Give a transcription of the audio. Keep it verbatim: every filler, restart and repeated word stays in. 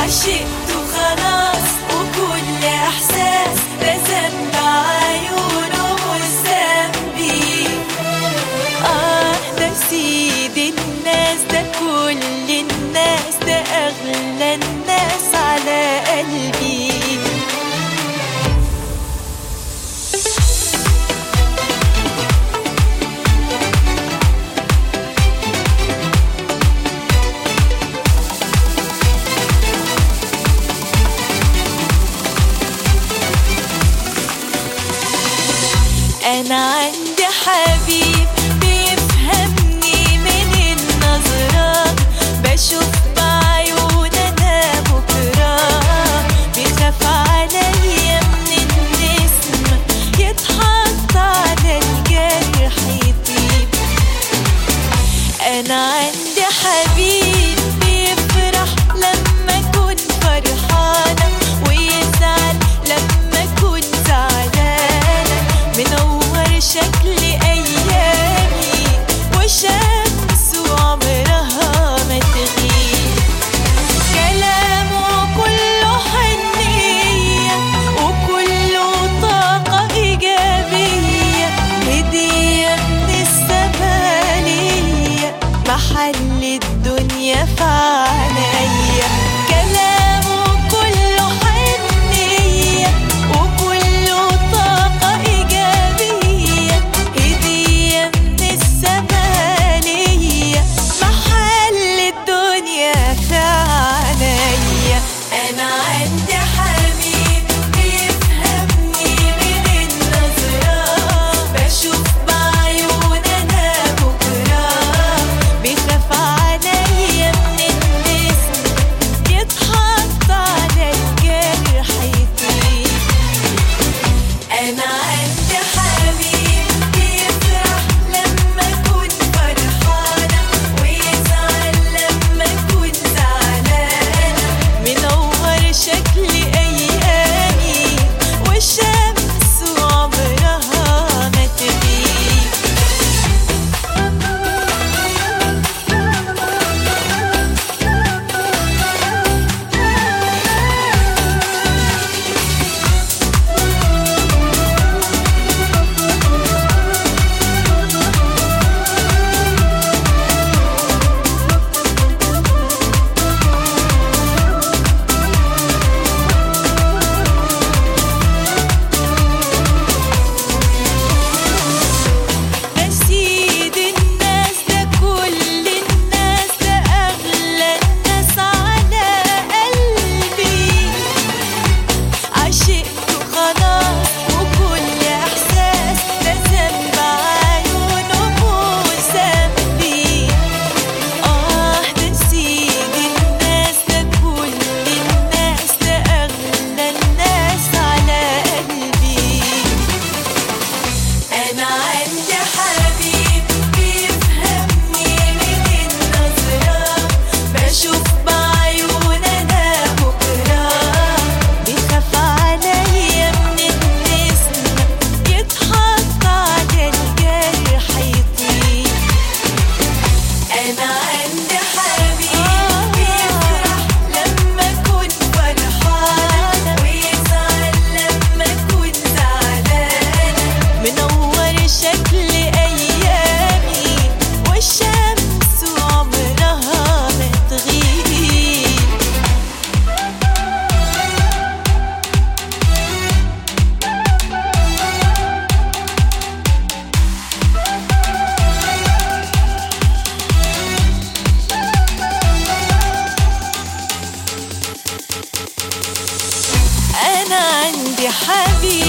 عشقته خلاص وكل احساس رسم بعيونه مش ذنبي. اه ده سيد الناس، ده كل الناس، ده اغلى الناس على قلبي. أنا عندي حبيب بيفهمني من النظرات، بشوف بعيون أنا بكرة، بيخاف عليا من النسمة، يتحط على الجرح يطيب. أنا عندي حبيب بيفرح لما أكون فرحانة، ويزعل لما أكون زعلانة، منور شكل أيامي وشمس عمرها ما تغيب. كلامه كله حنية وكله طاقة إيجابية، هدية من السما ليا، محل الدنيا في عينيا. كلامه كله حنية وكله طاقة إيجابية، هدية من السما ليا، محل الدنيا في عينيا. أنا عندي حبيب بيفهمني من النظرات، بشوف بعيون أنا بكرة، بيخاف عليا من النسم، يتحط على الجرح يطيب. أنا عندي حبيب بيفرح لما أكون فرحانة، ويزعل لما أكون زعلانة، منور شكل أيامي والشمس عمرها ما تغيب. ده سيد الناس، ده كل الناس، ده أغلى الناس على قلبي. عشقته خلاص وكل إحساس رسم بعيونه مش ذنبي. آه ده سيد الناس، ده كل الناس، ده أغلى الناس على قلبي. أنا عندي حبيب بيفهمني من النظرات، بشوف بعيون أنا بكرة، بيخاف عليا من النسمة، يتحط على الجرح يطيب. أنا عندي حبيب بيفرح لما أكون فرحانة، ويزعل لما أكون زعلانة، منور شكل أيامي والشمس عمرها ما تغيب. أنا عندي حبيب